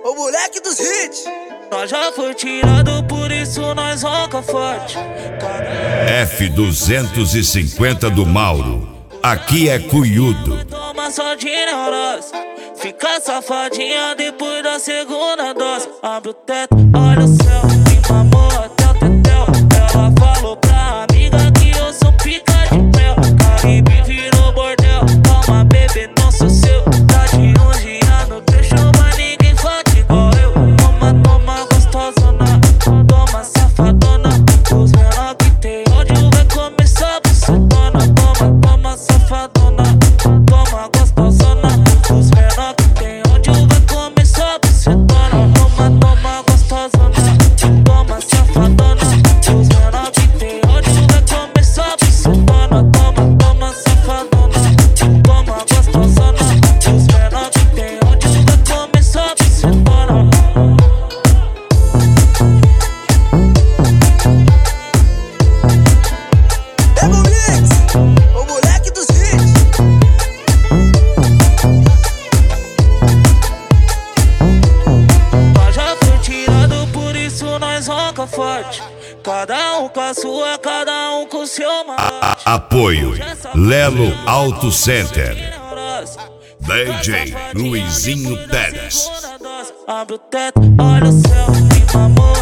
O moleque dos hits. Nós já foi tirado, por isso nós ronca forte. F250 do Mauro. Aqui é cunhudo. Toma só de neurose. Fica safadinha depois da segunda dose. Abre o teto, olha o céu. Me mamou até o tetel. Ela falou pra amiga que eu sou pica de mel. Caribe virou bordel. Toma, bebê, não sou seu. Tá de 11 anos, deixou, mas ninguém fode igual eu. Toma, toma, gostosona. Toma, safadona. Os menor que tem ódio vai começar a bucetona. Toma, toma, safadona. Toma, gostosona. Os menor que tem ódio vai começar a bucetona. Toma, toma, gostosona. Toma, safadona. Os menor que tem ódio vai começar a bucetona. Toma, toma, safadona. Toma, gostosona. Os menor que tem ódio vai começar a bucetona. Demo Mix, o moleque dos hits. Nós já foi tirado, por isso nós ronca forte. Cada um com a sua, cada um com o seu malote. Apoio Lelo Auto Center. DJ Luizinho Pérez. Abre o teto, olha o céu. Me mamou